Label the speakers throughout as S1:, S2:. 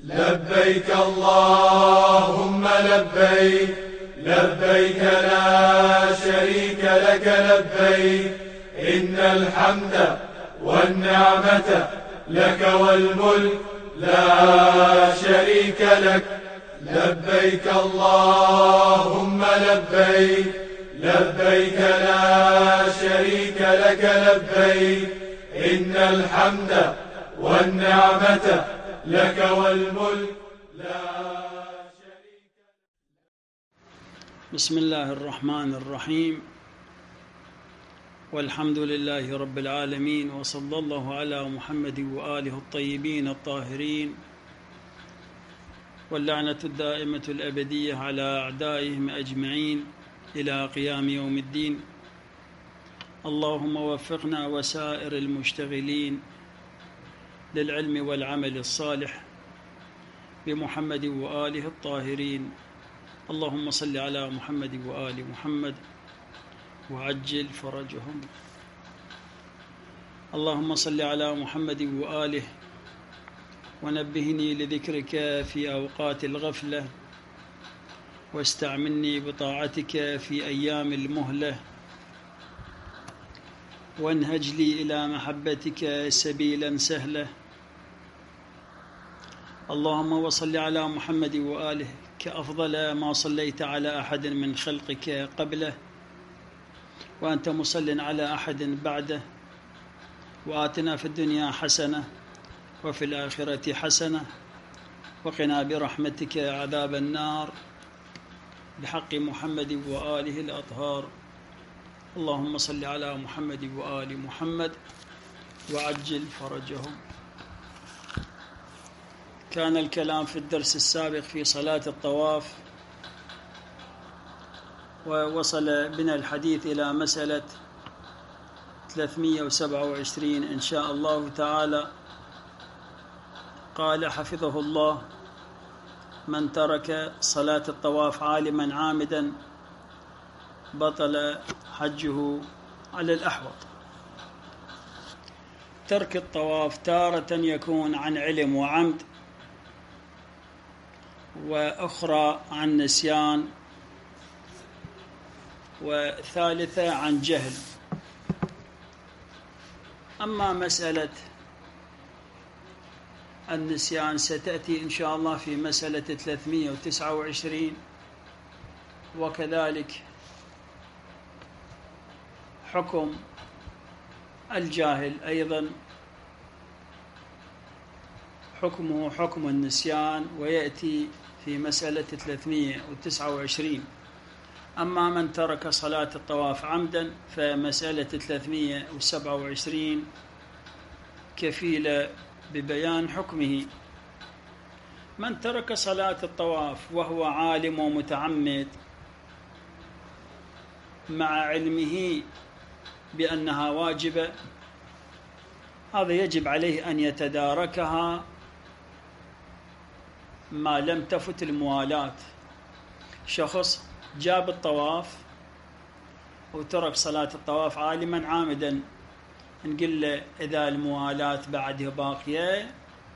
S1: لبيك اللهم لبيك، لبيك لا شريك لك لبيك، إن الحمد والنعمة لك والملك لا شريك لك. لبيك اللهم لبيك، لبيك لا شريك لك لبيك، إن الحمد والنعمة لك والملك لا شريك لك.
S2: بسم الله الرحمن الرحيم، والحمد لله رب العالمين، وصلى الله على محمد وآله الطيبين الطاهرين، واللعنة الدائمة الأبدية على أعدائهم أجمعين إلى قيام يوم الدين. اللهم وفقنا وسائر المشتغلين للعلم والعمل الصالح بمحمد وآله الطاهرين. اللهم صل على محمد وآل محمد وعجل فرجهم. اللهم صل على محمد وآله ونبهني لذكرك في أوقات الغفلة، واستعملني بطاعتك في أيام المهلة، وانهج لي إلى محبتك سبيلا سهلا. اللهم وصل على محمد وآله كأفضل ما صليت على أحد من خلقك قبله، وأنت مصل على أحد بعده. وآتنا في الدنيا حسنة وفي الآخرة حسنة وقنا برحمتك عذاب النار، بحق محمد وآله الأطهار. اللهم صل على محمد وآل محمد وعجل فرجهم. كان الكلام في الدرس السابق في صلاة الطواف، ووصل بنا الحديث إلى مسألة 327 إن شاء الله تعالى. قال حفظه الله: من ترك صلاة الطواف عالما عامدا بطل حجه على الأحوط. ترك الطواف تارة يكون عن علم وعمد، وأخرى عن نسيان، وثالثة عن جهل. أما مسألة النسيان ستأتي إن شاء الله في مسألة 329، وكذلك حكم الجاهل أيضا حكمه حكم النسيان، ويأتي في مسألة 329. أما من ترك صلاة الطواف عمدا فمسألة 327 كفيلة ببيان حكمه. من ترك صلاة الطواف وهو عالم ومتعمد مع علمه بأنها واجبة، هذا يجب عليه أن يتداركها ما لم تفت الموالاة. شخص جاب الطواف وترك صلاة الطواف عالما عامدا، نقول له إذا الموالاة بعدها باقية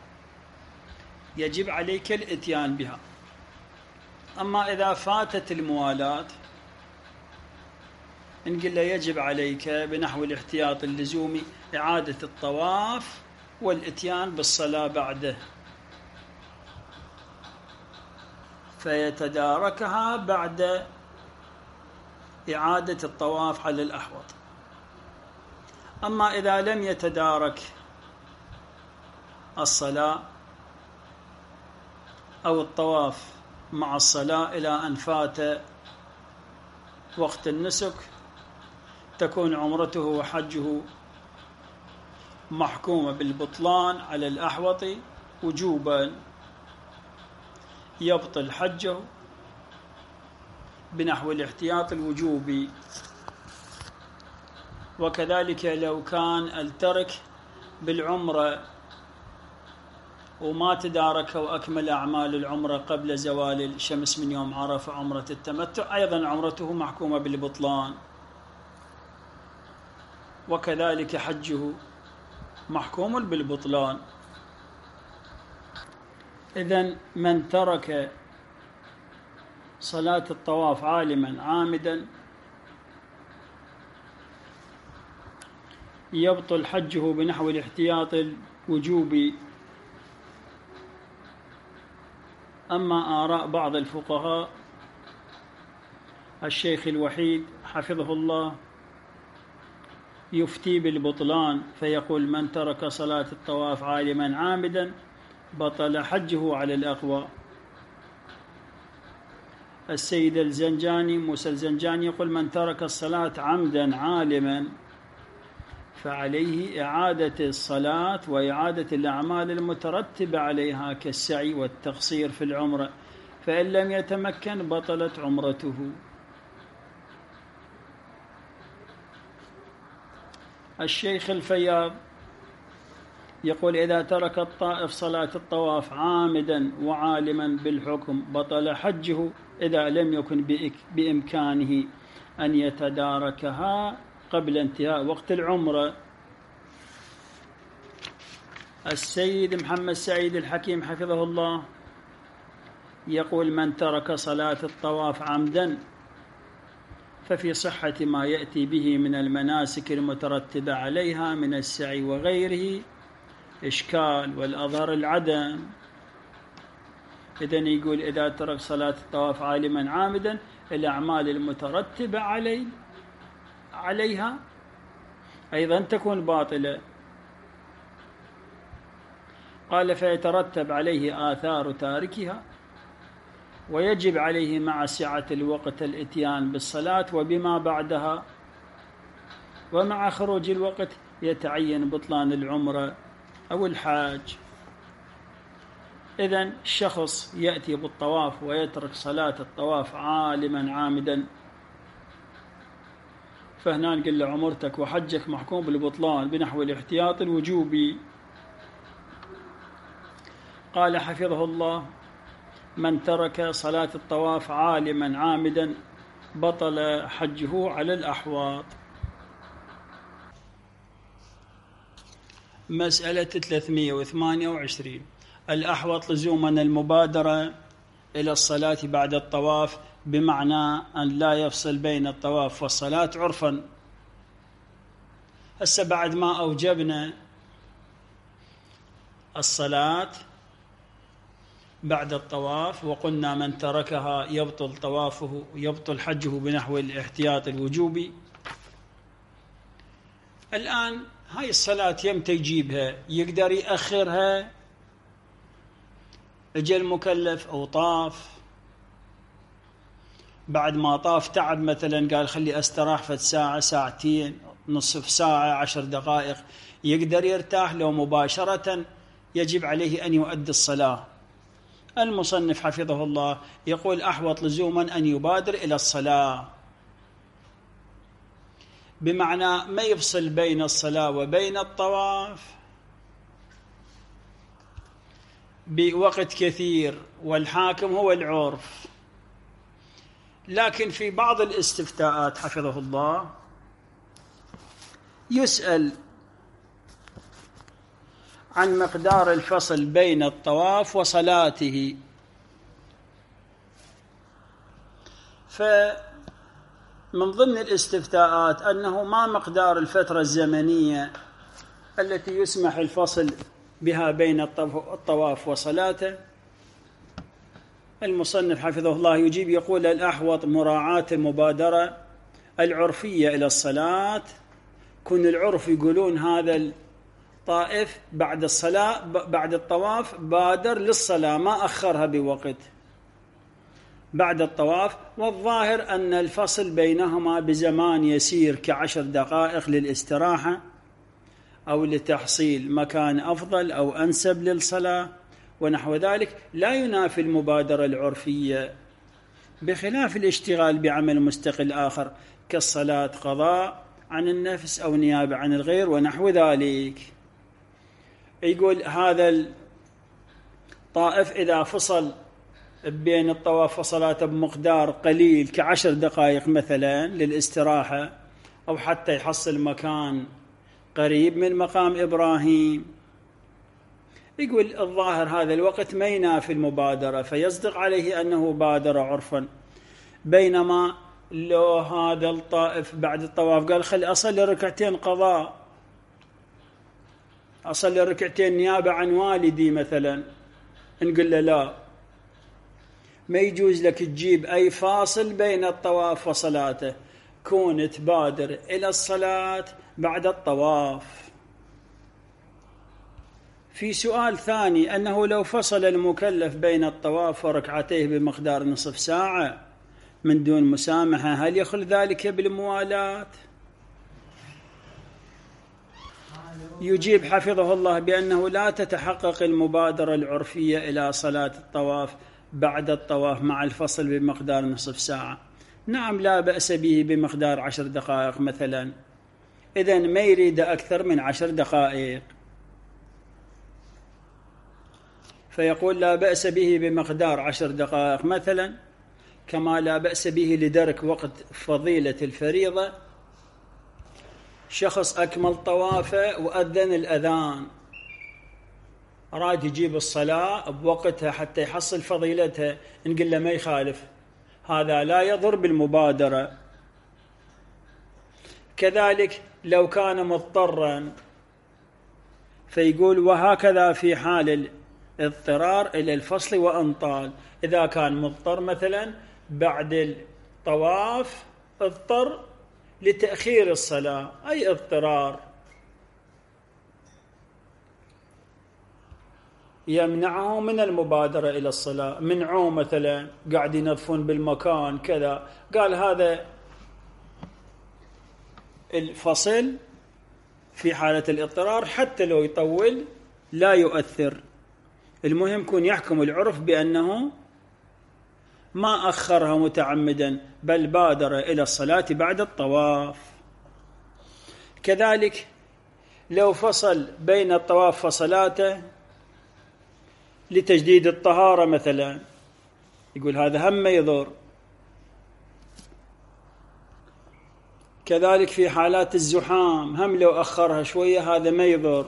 S2: يجب عليك الإتيان بها. أما إذا فاتت الموالاة نقول له يجب عليك بنحو الاحتياط اللزومي إعادة الطواف والإتيان بالصلاة بعده، فيتداركها بعد إعادة الطواف على الأحوط. أما إذا لم يتدارك الصلاة أو الطواف مع الصلاة إلى أن فات وقت النسك، تكون عمرته وحجه محكومة بالبطلان على الأحوط وجوبا، يبطل حجه بنحو الاحتياط الوجوبي. وكذلك لو كان الترك بالعمرة وما تدارك وأكمل أعمال العمرة قبل زوال الشمس من يوم عرفة عمرة التمتع، أيضا عمرته محكومة بالبطلان، وكذلك حجه محكوم بالبطلان. إذن من ترك صلاة الطواف عالما عامدا يبطل حجه بنحو الاحتياط الوجوبي. أما آراء بعض الفقهاء، الشيخ الوحيد حفظه الله يفتي بالبطلان، فيقول من ترك صلاة الطواف عالما عامدا بطل حجه على الأقوى. السيد الزنجاني موسى الزنجاني يقول من ترك الصلاة عمدا عالما فعليه إعادة الصلاة وإعادة الأعمال المترتبة عليها كالسعي والتقصير في العمرة، فإن لم يتمكن بطلت عمرته. الشيخ الفياض يقول إذا ترك الطائف صلاة الطواف عامدا وعالما بالحكم بطل حجه إذا لم يكن بإمكانه أن يتداركها قبل انتهاء وقت العمرة. السيد محمد سعيد الحكيم حفظه الله يقول من ترك صلاة الطواف عمدا ففي صحة ما يأتي به من المناسك المترتبة عليها من السعي وغيره إشكال، والأظهر العدم. إذن يقول إذا ترك صلاة الطواف عالما عامدا الأعمال المترتبة عليها أيضا تكون باطلة. قال فيترتب عليه آثار تاركها، ويجب عليه مع سعة الوقت الإتيان بالصلاة وبما بعدها، ومع خروج الوقت يتعين بطلان العمرة أو الحاج. إذن الشخص يأتي بالطواف ويترك صلاة الطواف عالما عامدا، فهنا نقول له عمرتك وحجك محكوم بالبطلان بنحو الاحتياط الوجوبي. قال حفظه الله من ترك صلاة الطواف عالما عامدا بطل حجه على الأحواط. مسألة 328 الأحوط لزوما المبادرة إلى الصلاة بعد الطواف، بمعنى أن لا يفصل بين الطواف والصلاة عرفا. هسه بعد ما أوجبنا الصلاة بعد الطواف وقلنا من تركها يبطل طوافه يبطل حجه بنحو الاحتياط الوجوبي، الآن هاي الصلاة يمتى يجيبها؟ يقدر يأخرها؟ اجى المكلف أو طاف بعد ما طاف تعب مثلا قال خلي أستراح فد ساعة ساعتين نصف ساعة 10 دقائق، يقدر يرتاح لو مباشرة يجب عليه أن يؤدي الصلاة؟ المصنف حفظه الله يقول أحوط لزوما أن يبادر إلى الصلاة، بمعنى ما يفصل بين الصلاة وبين الطواف بوقت كثير، والحاكم هو العرف. لكن في بعض الاستفتاءات حفظه الله يسأل عن مقدار الفصل بين الطواف وصلاته، فمن ضمن الاستفتاءات أنه ما مقدار الفترة الزمنية التي يسمح الفصل بها بين الطواف وصلاته. المصنف حفظه الله يجيب يقول الأحوط مراعاة المبادرة العرفية إلى الصلاة، كن العرف يقولون هذا الطائف بعد الصلاة بعد الطواف بادر للصلاة ما أخرها بوقت بعد الطواف، والظاهر أن الفصل بينهما بزمان يسير ك10 دقائق للاستراحة أو لتحصيل مكان أفضل أو أنسب للصلاة ونحو ذلك، لا ينافي المبادرة العرفية، بخلاف الاشتغال بعمل مستقل آخر كالصلاة قضاء عن النفس أو نيابة عن الغير ونحو ذلك. يقول هذا الطائف إذا فصل بين الطواف وصلاته بمقدار قليل ك10 دقائق مثلا للاستراحة أو حتى يحصل مكان قريب من مقام إبراهيم، يقول الظاهر هذا الوقت ما ينافي المبادرة، فيصدق عليه أنه بادر عرفا. بينما لو هذا الطائف بعد الطواف قال خلي أصلي ركعتين قضاء، أصلي ركعتين نيابة عن والدي مثلا، نقول له لا، ما يجوز لك تجيب أي فاصل بين الطواف وصلاته، كون تبادر إلى الصلاة بعد الطواف. في سؤال ثاني أنه لو فصل المكلف بين الطواف وركعتيه بمقدار نصف ساعة من دون مسامحة، هل يخل ذلك بالموالاة؟ يجيب حفظه الله بأنه لا تتحقق المبادرة العرفية إلى صلاة الطواف بعد الطواف مع الفصل بمقدار نصف ساعة. نعم لا بأس به بمقدار 10 دقائق مثلا، إذن ما يريد أكثر من 10 دقائق، فيقول لا بأس به بمقدار 10 دقائق مثلا، كما لا بأس به لدرك وقت فضيلة الفريضة. شخص أكمل طوافه وأذن الأذان، أراد يجيب الصلاة بوقتها حتى يحصل فضيلتها، نقول له ما يخالف، هذا لا يضر بالمبادرة. كذلك لو كان مضطرا، فيقول وهكذا في حال الاضطرار إلى الفصل وإن طال. إذا كان مضطر مثلا بعد الطواف اضطر لتأخير الصلاة، أي اضطرار يمنعه من المبادرة إلى الصلاة، منعوه مثلا قاعد ينظفون بالمكان كذا، قال هذا الفصل في حالة الاضطرار حتى لو يطول لا يؤثر. المهم يكون يحكم العرف بأنه ما أخرها متعمدا بل بادر إلى الصلاة بعد الطواف. كذلك لو فصل بين الطواف وصلاته لتجديد الطهارة مثلا، يقول هذا هم يضر. كذلك في حالات الزحام هم لو أخرها شوية هذا ما يضر.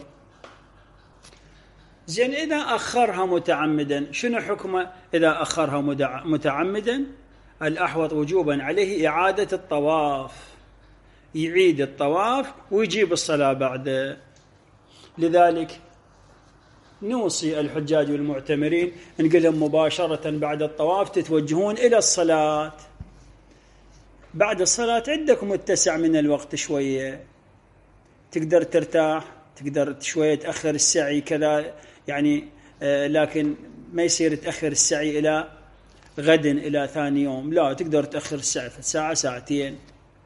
S2: زين إذا أخرها متعمدا شنو حكمه؟ إذا أخرها متعمدا الأحوط وجوبا عليه إعادة الطواف، يعيد الطواف ويجيب الصلاة بعده. لذلك نوصي الحجاج والمعتمرين نقول لهم مباشرة بعد الطواف تتوجهون إلى الصلاة. بعد الصلاة عندك متسع من الوقت شوية، تقدر ترتاح، تقدر شوية تأخر السعي كذا يعني، لكن ما يصير تأخر السعي إلى غد إلى ثاني يوم، لا، تقدر تأخر السعي ساعة ساعتين،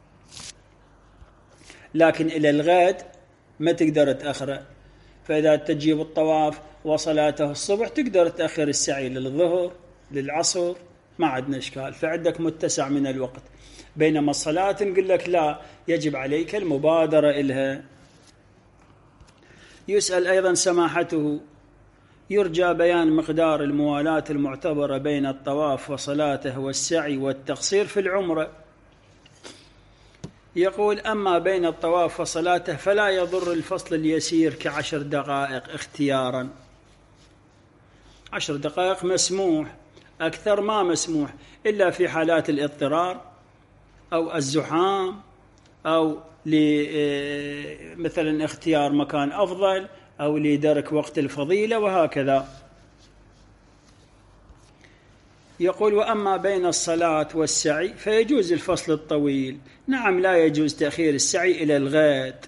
S2: لكن إلى الغد ما تقدر تأخره. فإذا تجيب الطواف وصلاته الصبح تقدر تأخر السعي للظهر للعصر، ما عندنا إشكال، فعندك متسع من الوقت. بينما الصلاة نقول لك لا، يجب عليك المبادرة إلها. يسأل أيضا سماحته يرجى بيان مقدار الموالاة المعتبرة بين الطواف وصلاته والسعي والتقصير في العمرة. يقول أما بين الطواف وصلاته فلا يضر الفصل اليسير ك10 دقائق اختيارا، 10 دقائق مسموح، أكثر ما مسموح، إلا في حالات الاضطرار أو الزحام أو مثلا اختيار مكان أفضل أو لدرك وقت الفضيلة وهكذا. يقول وأما بين الصلاة والسعي فيجوز الفصل الطويل. نعم لا يجوز تأخير السعي إلى الغد.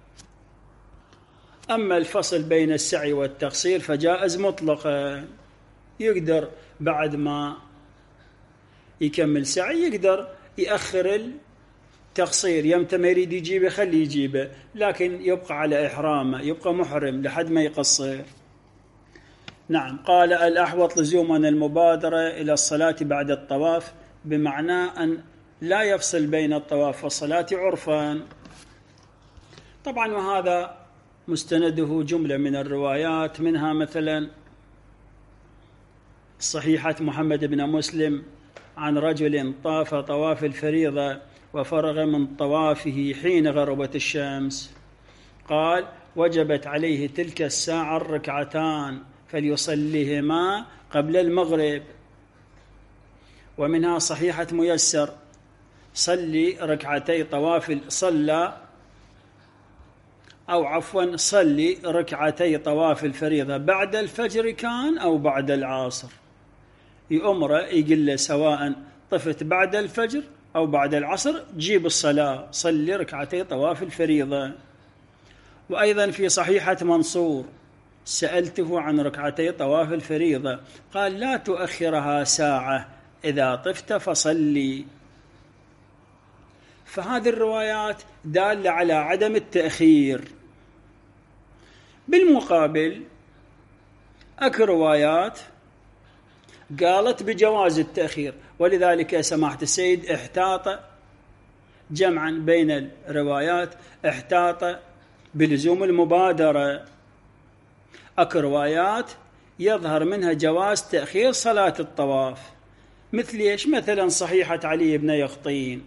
S2: أما الفصل بين السعي والتقصير فجائز مطلقا، يقدر بعد ما يكمل سعي يقدر يأخر التقصير، يمتى ما يريد يجيبه خليه يجيبه، لكن يبقى على إحرامه، يبقى محرم لحد ما يقصر. نعم. قال الأحوط لزوما المبادرة إلى الصلاة بعد الطواف، بمعنى أن لا يفصل بين الطواف والصلاة عرفا. طبعا وهذا مستنده جملة من الروايات، منها مثلا صحيحة محمد بن مسلم عن رجل طاف طواف الفريضة وفرغ من طوافه حين غربت الشمس، قال وجبت عليه تلك الساعة الركعتان فليصليهما قبل المغرب. ومنها صحيحة ميسر: صلي ركعتي طواف صلي ركعتي طواف الفريضة بعد الفجر كان أو بعد العصر. يأمره يقول له سواء طفت بعد الفجر أو بعد العصر جيب الصلاة، صلي ركعتي طواف الفريضة. وأيضا في صحيحة منصور: سألته عن ركعتي طواف الفريضة قال: لا تؤخرها ساعة، إذا طفت فصلي. فهذه الروايات دالة على عدم التأخير. بالمقابل أكو روايات قالت بجواز التأخير، ولذلك سماحة السيد احتاط جمعا بين الروايات، احتاط بلزوم المبادرة. أكو روايات يظهر منها جواز تأخير صلاة الطواف، مثل إيش؟ مثلا صحيحة علي بن يقطين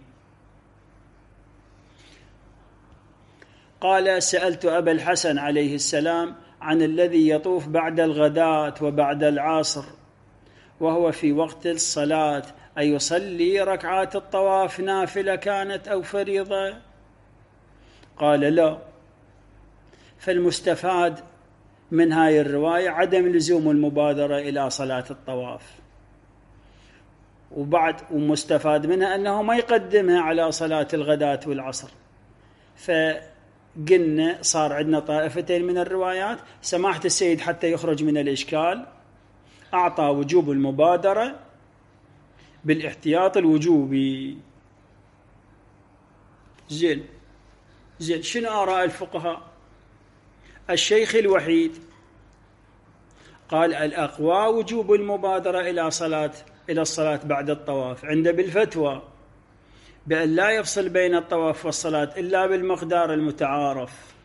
S2: قال: سألت أبا الحسن عليه السلام عن الذي يطوف بعد الغداة وبعد العصر وهو في وقت الصلاة، أيصلي ركعات الطواف نافلة كانت أو فريضة؟ قال: لا. فالمستفاد من هاي الرواية عدم لزوم المبادرة إلى صلاة الطواف، ومستفاد منها أنه ما يقدمها على صلاة الغداة والعصر. فقلنا صار عندنا طائفتين من الروايات. سماحة السيد حتى يخرج من الإشكال أعطى وجوب المبادرة بالاحتياط الوجوبي. زين شنو آراء الفقهاء؟ الشيخ الوحيد قال: الأقوى وجوب المبادرة إلى الصلاة بعد الطواف، عنده بالفتوى بأن لا يفصل بين الطواف والصلاة إلا بالمقدار المتعارف.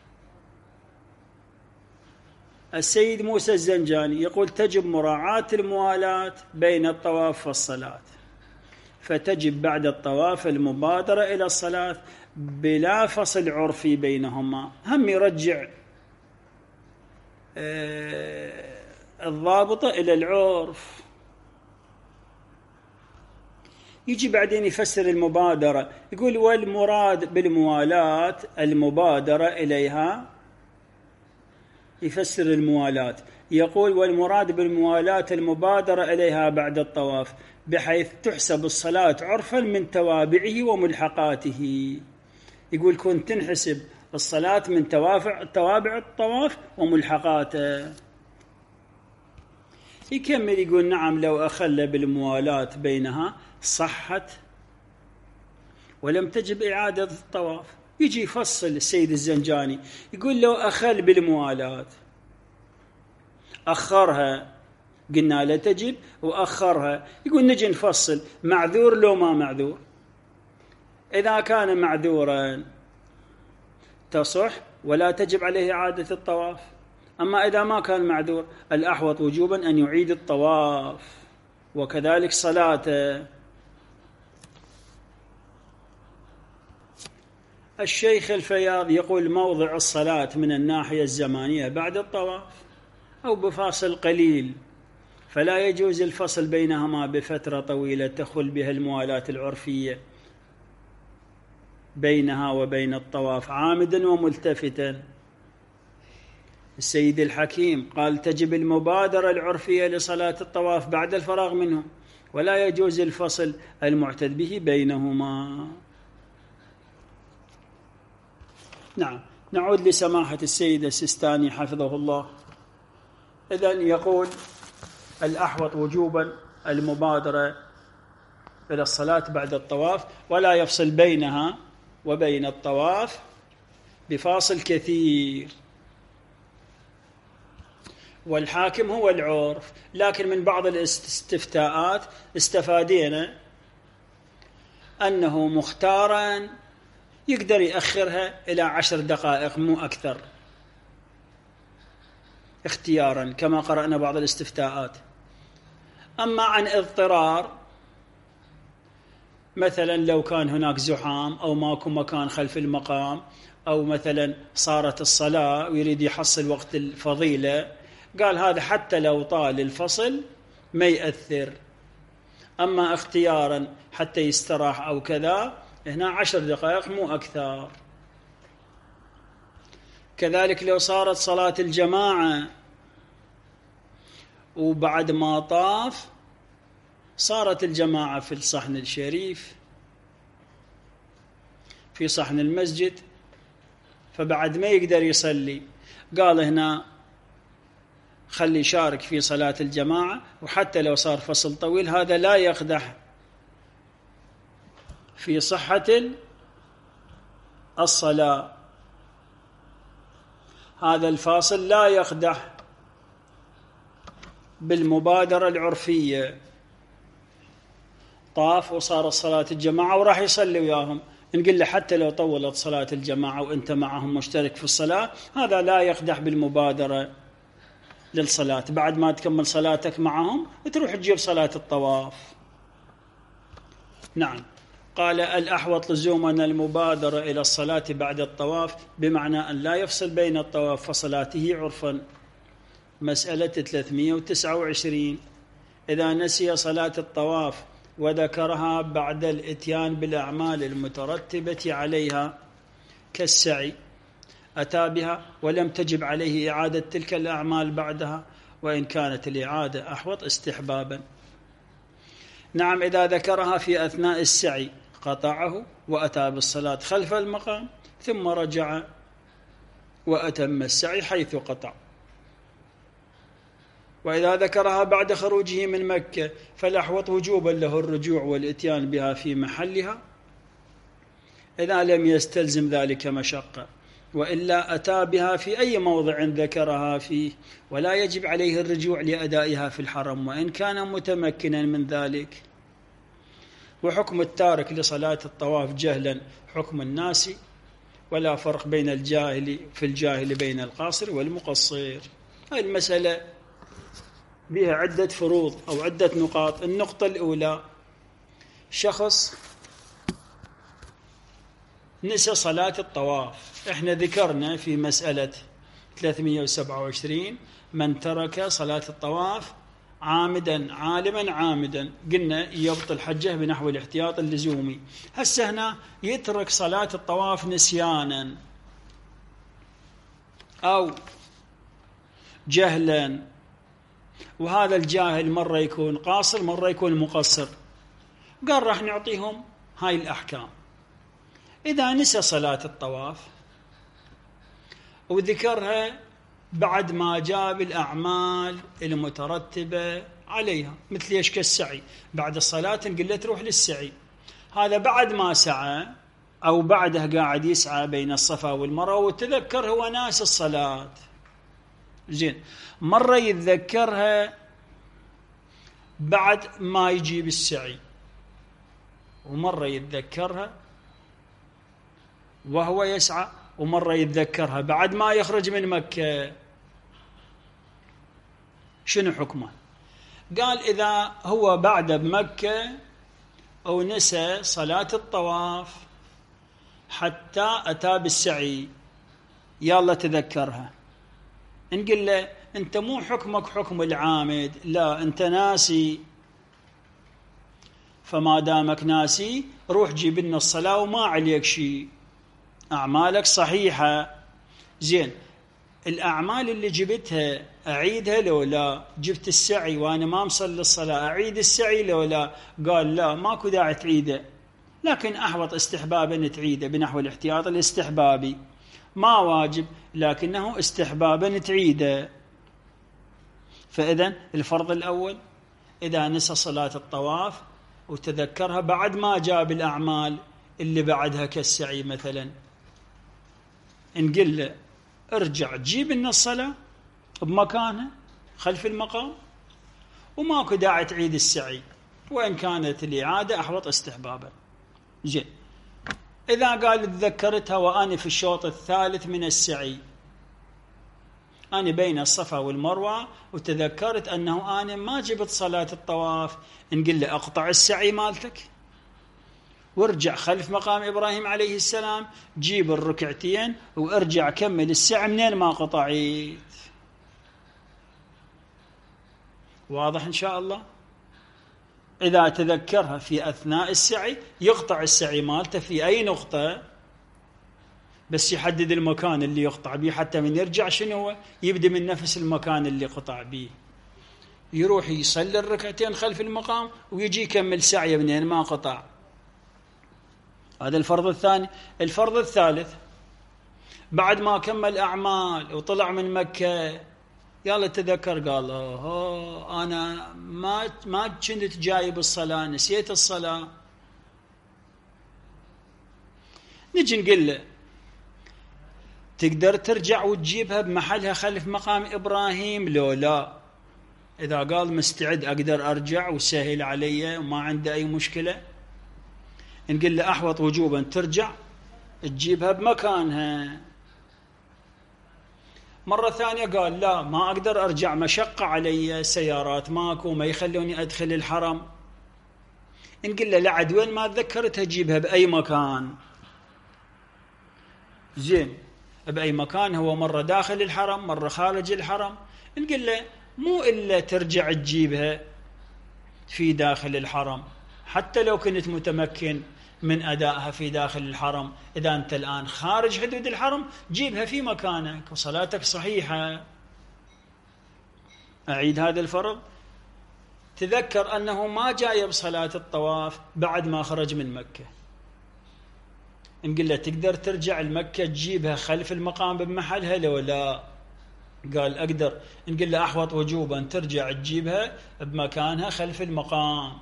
S2: السيد موسى الزنجاني يقول: تجب مراعاة الموالاة بين الطواف والصلاة، فتجب بعد الطواف المبادرة إلى الصلاة بلا فصل عرفي بينهما. هم يرجع الضابطة إلى العرف. يجي بعدين يفسر المبادرة، يقول: والمراد بالموالاة المبادرة إليها. يفسر الموالاة يقول: والمراد بالموالاة المبادرة إليها بعد الطواف، بحيث تحسب الصلاة عرفا من توابعه وملحقاته. يقول: كنت تنحسب الصلاة من توابع الطواف وملحقاته. يكمل يقول: نعم، لو أخل بالموالاة بينها صحت ولم تجب إعادة الطواف. يجي يفصل السيد الزنجاني يقول: لو أخل بالموالاة أخرها قلنا لا تجب، وأخرها يقول نجي نفصل معذور لو ما معذور. إذا كان معذورا تصح ولا تجب عليه إعادة الطواف، أما إذا ما كان معذور الأحوط وجوبا أن يعيد الطواف وكذلك صلاته. الشيخ الفياض يقول: موضع الصلاة من الناحية الزمانية بعد الطواف أو بفاصل قليل، فلا يجوز الفصل بينهما بفترة طويلة تخل بها الموالاة العرفية بينها وبين الطواف عامدا وملتفتا. السيد الحكيم قال: تجب المبادرة العرفية لصلاة الطواف بعد الفراغ منه، ولا يجوز الفصل المعتد به بينهما. نعم، نعود لسماحة السيد السيستاني حفظه الله. إذن يقول: الأحوط وجوبا المبادرة إلى الصلاة بعد الطواف، ولا يفصل بينها وبين الطواف بفاصل كثير. والحاكم هو العرف، لكن من بعض الاستفتاءات استفادينا أنه مختارا يقدر يأخرها إلى 10 دقائق مو أكثر، اختيارا كما قرأنا بعض الاستفتاءات. أما عن اضطرار، مثلا لو كان هناك زحام أو ماكو مكان خلف المقام أو مثلا صارت الصلاة ويريد يحصل وقت الفضيلة، قال هذا حتى لو طال الفصل ما يأثر. أما اختيارا حتى يستراح أو كذا، هنا 10 دقائق مو أكثر. كذلك لو صارت صلاة الجماعة وبعد ما طاف صارت الجماعة في الصحن الشريف في صحن المسجد، فبعد ما يقدر يصلي، قال هنا خلي يشارك في صلاة الجماعة، وحتى لو صار فصل طويل هذا لا يقدح في صحة الصلاة. هذا الفاصل لا يقدح بالمبادرة العرفية. طاف وصار صلاة الجماعة وراح يصلي وياهم، نقول له حتى لو طولت صلاة الجماعة وانت معهم مشترك في الصلاة، هذا لا يقدح بالمبادرة للصلاة. بعد ما تكمل صلاتك معهم تروح تجيب صلاة الطواف. نعم. قال الأحوط لزوما المبادرة إلى الصلاة بعد الطواف، بمعنى أن لا يفصل بين الطواف وصلاته عرفا. مسألة 329. إذا نسي صلاة الطواف وذكرها بعد الإتيان بالأعمال المترتبة عليها كالسعي، أتى بها ولم تجب عليه إعادة تلك الأعمال بعدها، وإن كانت الإعادة أحوط استحبابا. نعم. إذا ذكرها في أثناء السعي قطعه وأتى بالصلاة خلف المقام، ثم رجع وأتم السعي حيث قطع. وإذا ذكرها بعد خروجه من مكة فالأحوط وجوبا له الرجوع والإتيان بها في محلها إذا لم يستلزم ذلك مشقة، وإلا أتى بها في أي موضع ذكرها فيه، ولا يجب عليه الرجوع لأدائها في الحرم وإن كان متمكنا من ذلك. وحكم التارك لصلاة الطواف جهلا حكم الناس، ولا فرق بين الجاهل بين القاصر والمقصر. هذه المسألة بها عدة فروض أو عدة نقاط. النقطة الأولى، شخص نسى صلاة الطواف. احنا ذكرنا في مسألة 327 من ترك صلاة الطواف عامدا عالما عامدا، قلنا يبطل حجه بنحو الاحتياط اللزومي. هسه هنا يترك صلاة الطواف نسيانا أو جهلا، وهذا الجاهل مرة يكون قاصر مرة يكون مقصر. قال راح نعطيهم هاي الأحكام. إذا نسى صلاة الطواف وذكرها بعد ما جاب الأعمال المترتبة عليها، مثل يش كالسعي، بعد الصلاة نقول له تروح للسعي، هذا بعد ما سعى أو بعده قاعد يسعى بين الصفا والمروة وتذكر هو ناس الصلاة. زين، مرة يتذكرها بعد ما يجيب السعي، ومرة يتذكرها وهو يسعى، ومرة يتذكرها بعد ما يخرج من مكة. شنو حكمه؟ قال إذا هو بعد بمكة أو نسى صلاة الطواف حتى أتى بالسعي يلا تذكرها، نقول له أنت مو حكمك حكم العامد، لا أنت ناسي، فما دامك ناسي روح جيب لنا الصلاة وما عليك شيء، أعمالك صحيحة. زين، الأعمال اللي جبتها أعيدها لو لا؟ جبت السعي وأنا ما مصلي الصلاة، أعيد السعي لو لا؟ قال لا، ماكو داعي تعيده، لكن أحوط استحبابا تعيده بنحو الاحتياط الاستحبابي، ما واجب لكنه استحبابا تعيده. فإذن الفرض الأول إذا نسى صلاة الطواف وتذكرها بعد ما جاب الأعمال اللي بعدها كالسعي مثلا، نقول له ارجع جيب لنا الصلاة بمكانها خلف المقام، وماكو داعي تعيد السعي، وإن كانت الإعادة أحوط استحبابا. زين، إذا قال تذكرتها وأنا في الشوط الثالث من السعي، أنا بين الصفا والمروة وتذكرت أنه أنا ما جبت صلاة الطواف، نقول له أقطع السعي مالتك وارجع خلف مقام إبراهيم عليه السلام، جيب الركعتين وارجع كمل السعي منين ما قطعت. واضح إن شاء الله؟ إذا تذكرها في أثناء السعي يقطع السعي مالته في أي نقطة، بس يحدد المكان اللي يقطع به حتى من يرجع شنو يبدأ من نفس المكان اللي قطع به، يروح يصلي الركعتين خلف المقام ويجي يكمل سعيه منين ما قطع. هذا الفرض الثاني. الفرض الثالث، بعد ما كمل أعمال وطلع من مكة يلا تذكر قال أنا ما كنت جايب الصلاة، نسيت الصلاة. نجي نقول له تقدر ترجع وتجيبها بمحلها خلف مقام إبراهيم لو لا؟ إذا قال مستعد أقدر أرجع وسهل علي وما عنده أي مشكلة، نقول له أحوط وجوبا ترجع تجيبها بمكانها. مرة ثانية قال لا ما أقدر أرجع، مشقة علي، سيارات ماكو ما يخلوني أدخل الحرم، نقول له لعد وين ما تذكرتها جيبها بأي مكان. زين بأي مكان، هو مرة داخل الحرم مرة خارج الحرم، نقول له مو إلا ترجع تجيبها في داخل الحرم، حتى لو كنت متمكن من أدائها في داخل الحرم، إذا أنت الآن خارج حدود الحرم جيبها في مكانك وصلاتك صحيحة. أعيد هذا الفرض. تذكر أنه ما جايب صلاة الطواف بعد ما خرج من مكة، نقول له تقدر ترجع لمكة تجيبها خلف المقام بمحلها لو لا؟ قال أقدر، نقول له أحوط وجوبا ترجع تجيبها بمكانها خلف المقام.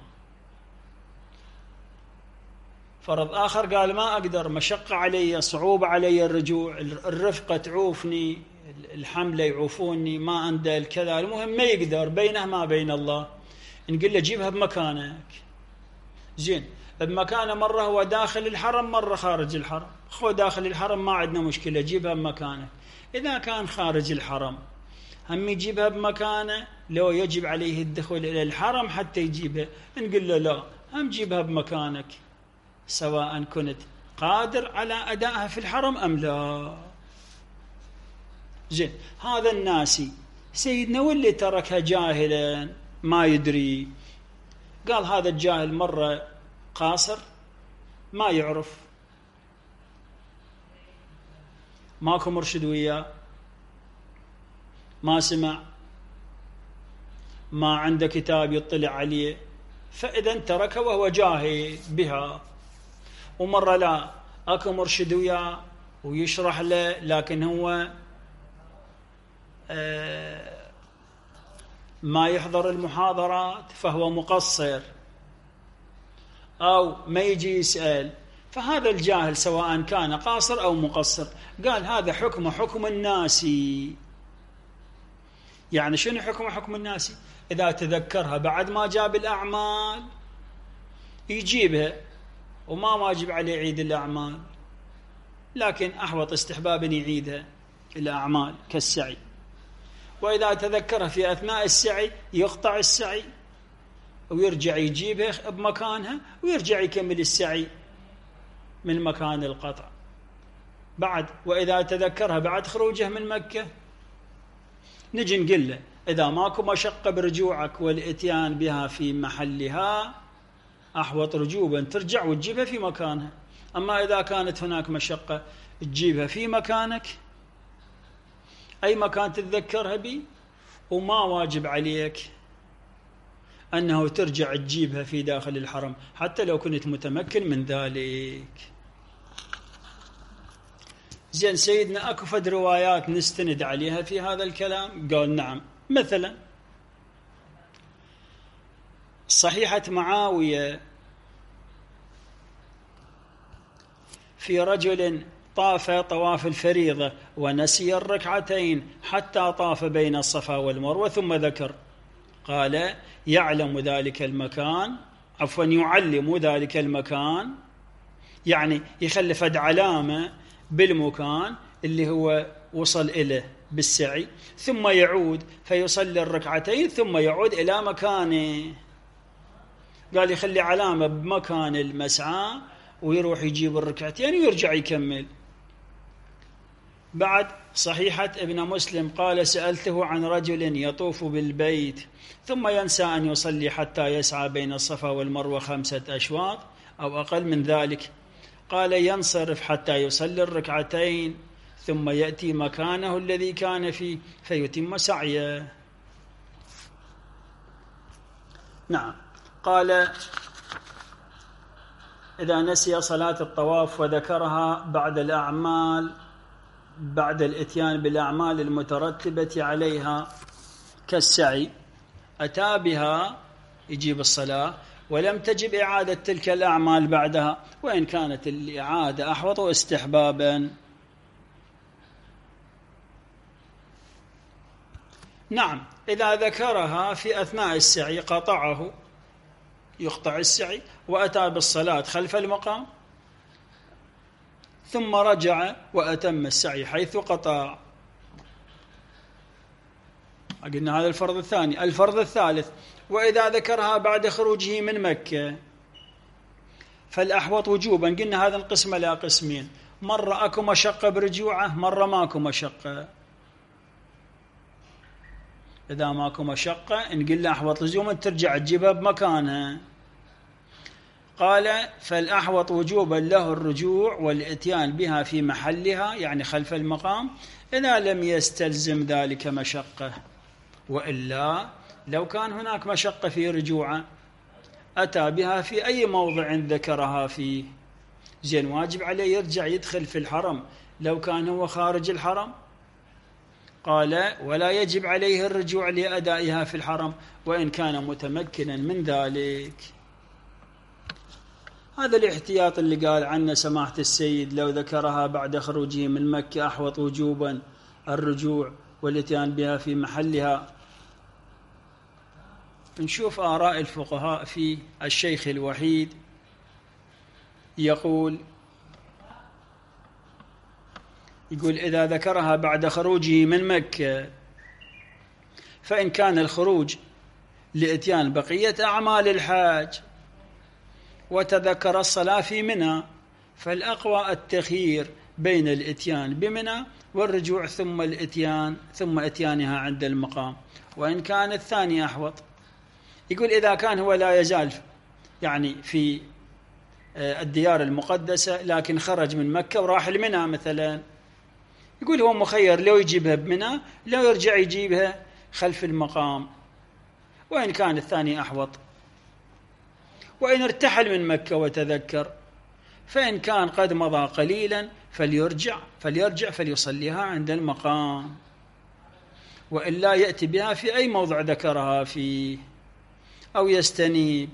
S2: فرض آخر قال ما أقدر، مشقة علي، صعوبة علي الرجوع، الرفقة تعوفني، الحملة يعوفوني، ما عنده الكذا، المهم ما يقدر، بينه ما بين الله، نقول له جيبها بمكانك. زين بمكانه، مرة هو داخل الحرم مرة خارج الحرم، هو داخل الحرم ما عندنا مشكلة جيبها بمكانك. إذا كان خارج الحرم هم يجيبها بمكانه لو يجب عليه الدخول إلى الحرم حتى يجيبها، نقول له لا هم جيبها بمكانك سواء كنت قادر على أدائها في الحرم أم لا. زين هذا الناسي سيدنا واللي تركها جاهلا ما يدري، قال هذا الجاهل مرة قاصر ما يعرف، ماكو مرشد وياه، ما سمع، ما عنده كتاب يطلع عليه، فإذا تركه وهو جاهل بها. ومرة لا أكو مرشد وياه ويشرح له لكن هو ما يحضر المحاضرات فهو مقصر أو ما يجي يسأل، فهذا الجاهل سواء كان قاصر أو مقصر قال هذا حكم الناسي. يعني شنو حكم الناسي؟ إذا تذكرها بعد ما جاب الأعمال يجيبها وما واجب عليه يعيد الأعمال، لكن أحوط استحباب يعيدها الأعمال كالسعي. وإذا تذكرها في أثناء السعي يقطع السعي ويرجع يجيبها بمكانها ويرجع يكمل السعي من مكان القطع بعد. وإذا تذكرها بعد خروجه من مكة نجي نقول له إذا ماكو مشقة برجوعك والإتيان بها في محلها أحوط رجوبا ترجع وتجيبها في مكانها. أما إذا كانت هناك مشقة تجيبها في مكانك أي مكان تتذكرها به، وما واجب عليك أنه ترجع تجيبها في داخل الحرم حتى لو كنت متمكن من ذلك. زين سيدنا أكو فد روايات نستند عليها في هذا الكلام؟ قال نعم. مثلا صحيحة معاوية في رجل طاف طواف الفريضة ونسي الركعتين حتى طاف بين الصفا والمروة ثم ذكر، قال يعلم ذلك المكان، عفوا يعلم ذلك المكان، يعني يخلف علامة بالمكان اللي هو وصل إليه بالسعي، ثم يعود فيصلي الركعتين ثم يعود إلى مكانه. قال يخلي علامة بمكان المسعى ويروح يجيب الركعتين ويرجع يكمل. بعد صحيحة ابن مسلم قال: سألته عن رجل يطوف بالبيت ثم ينسى أن يصلي حتى يسعى بين الصفا والمروة 5 أشواط أو أقل من ذلك. قال: ينصرف حتى يصلي الركعتين ثم يأتي مكانه الذي كان فيه فيتم سعيه. نعم. قال: إذا نسي صلاة الطواف وذكرها بعد الإتيان بالأعمال المترتبة عليها كالسعي أتى بها يجيب الصلاة، ولم تجب إعادة تلك الأعمال بعدها، وإن كانت الإعادة أحوط استحبابا. نعم. إذا ذكرها في أثناء السعي قطعه، يقطع السعي وأتى بالصلاة خلف المقام ثم رجع وأتم السعي حيث قطع. قلنا هذا الفرض الثاني. الفرض الثالث: وإذا ذكرها بعد خروجه من مكة فالأحوط وجوبا. قلنا هذا انقسم إلى قسمين: مرة أكو مشقة برجوعه، مرة ماكو مشقة. إذا ماكو مشقة نقول له أحوط لزوما ترجع تجيبها بمكانها. قال: فالأحوط وجوبا له الرجوع والإتيان بها في محلها، يعني خلف المقام، إذا لم يستلزم ذلك مشقة. وإلا لو كان هناك مشقة في رجوعه أتى بها في أي موضع ذكرها فيه. زين، واجب عليه يرجع يدخل في الحرم لو كان هو خارج الحرم. قال: ولا يجب عليه الرجوع لأدائها في الحرم وإن كان متمكنا من ذلك. هذا الاحتياط اللي قال عنه سماحة السيد: لو ذكرها بعد خروجه من مكة أحوط وجوبا الرجوع والاتيان بها في محلها. نشوف آراء الفقهاء في الشيخ الوحيد. يقول إذا ذكرها بعد خروجه من مكة فإن كان الخروج لإتيان بقية أعمال الحاج وتذكر الصلاة في منى فالأقوى التخيير بين الإتيان بمنى والرجوع ثم إتيانها عند المقام، وإن كان الثاني أحوط. يقول إذا كان هو لا يزال يعني في الديار المقدسة لكن خرج من مكة وراح لمنى مثلا، يقول هو مخير لو يجيبها بمنى لو يرجع يجيبها خلف المقام، وإن كان الثاني أحوط. وإن ارتحل من مكة وتذكر فإن كان قد مضى قليلا فليرجع فليصليها عند المقام، وإلا يأتي بها في أي موضع ذكرها فيه أو يستنيب.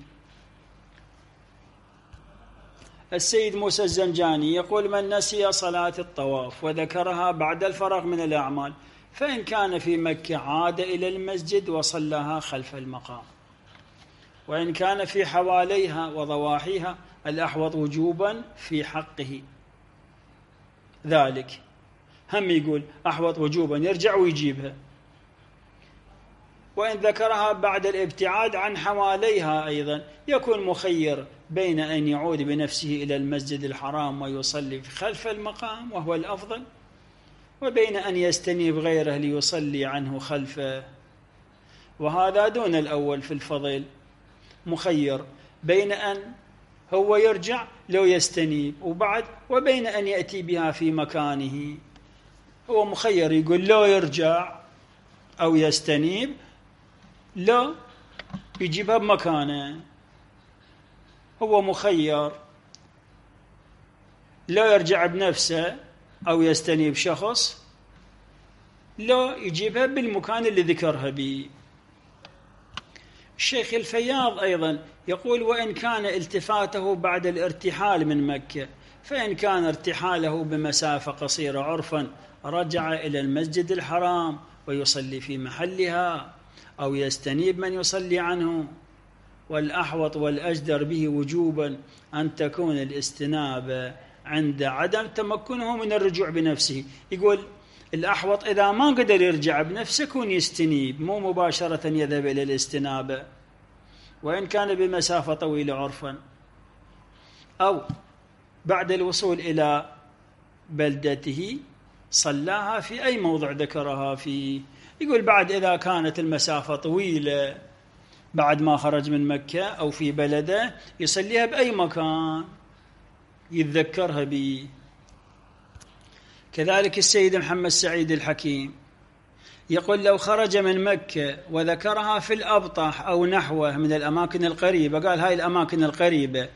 S2: السيد موسى الزنجاني يقول: من نسي صلاة الطواف وذكرها بعد الفراغ من الأعمال فإن كان في مكة عاد إلى المسجد وصلاها خلف المقام، وإن كان في حواليها وضواحيها الأحوط وجوبا في حقه ذلك. هم يقول أحوط وجوبا يرجع ويجيبها. وإن ذكرها بعد الابتعاد عن حواليها أيضا يكون مخير بين أن يعود بنفسه إلى المسجد الحرام ويصلي خلف المقام وهو الأفضل، وبين أن يستنيب غيره ليصلي عنه خلفه، وهذا دون الأول في الفضل. مخير بين أن هو يرجع لو يستنيب وبين أن يأتي بها في مكانه. هو مخير، يقول لو يرجع أو يستنيب لا يجيبها بمكانه. هو مخير لا يرجع بنفسه أو يستنيب شخص، لا يجيبها بالمكان اللي ذكرها به. الشيخ الفياض أيضا يقول: وإن كان التفاته بعد الارتحال من مكة فإن كان ارتحاله بمسافة قصيرة عرفا رجع إلى المسجد الحرام ويصلي في محلها أو يستنيب من يصلي عنه. والأحوط والأجدر به وجوبا أن تكون الاستنابة عند عدم تمكنه من الرجوع بنفسه. يقول الأحوط إذا ما قدر يرجع بنفسه يكون يستنيب، مو مباشرة يذهب إلى الاستنابة، وإن كان بمسافة طويلة عرفا. أو بعد الوصول إلى بلدته صلاها في أي موضع ذكرها فيه. يقول بعد إذا كانت المسافة طويلة بعد ما خرج من مكة أو في بلده يصليها بأي مكان يتذكرها به. كذلك السيد محمد سعيد الحكيم يقول لو خرج من مكة وذكرها في الأبطح أو نحوه من الأماكن القريبة، قال هاي الأماكن القريبة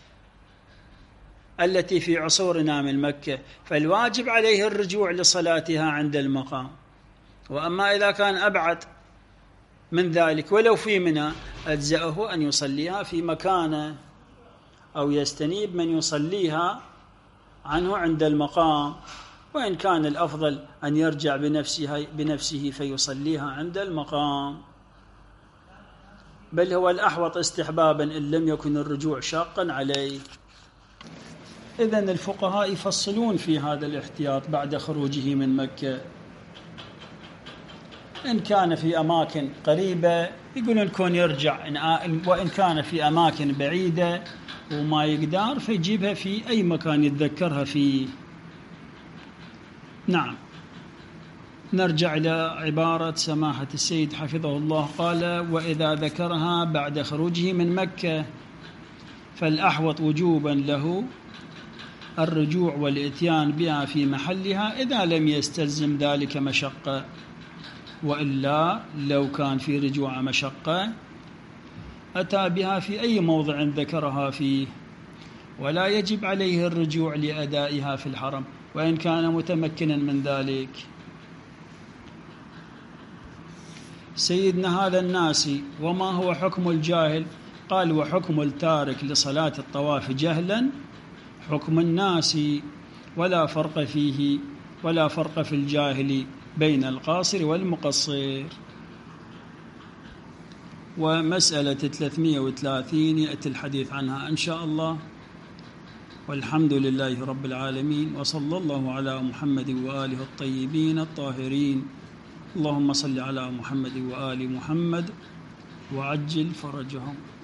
S2: التي في عصورنا من مكة، فالواجب عليه الرجوع لصلاتها عند المقام. وأما إذا كان أبعد من ذلك ولو في منى أجزأه أن يصليها في مكانه أو يستنيب من يصليها عنه عند المقام، وإن كان الأفضل أن يرجع بنفسه فيصليها عند المقام، بل هو الأحوط استحبابا إن لم يكن الرجوع شاقا عليه. إذن الفقهاء يفصلون في هذا الاحتياط بعد خروجه من مكة. إن كان في أماكن قريبة يقولون كون يرجع، وإن كان في أماكن بعيدة وما يقدر فيجيبها في أي مكان يتذكرها فيه. نعم. نرجع إلى عبارة سماحة السيد حفظه الله، قال وإذا ذكرها بعد خروجه من مكة فالأحوط وجوبا له الرجوع والإتيان بها في محلها إذا لم يستلزم ذلك مشقة، وإلا لو كان في رجوع مشقة أتى بها في أي موضع ذكرها فيه، ولا يجب عليه الرجوع لأدائها في الحرم وإن كان متمكنا من ذلك. سيدنا هذا الناسي وما هو حكم الجاهل؟ قال وحكم التارك لصلاة الطواف جهلا حكم الناسي، ولا فرق فيه ولا فرق في الجاهل بين القاصر والمقصر. ومسألة 330 يأتي الحديث عنها إن شاء الله، والحمد لله رب العالمين، وصلى الله على محمد وآله الطيبين الطاهرين. اللهم صل على محمد وآل محمد وعجل فرجهم.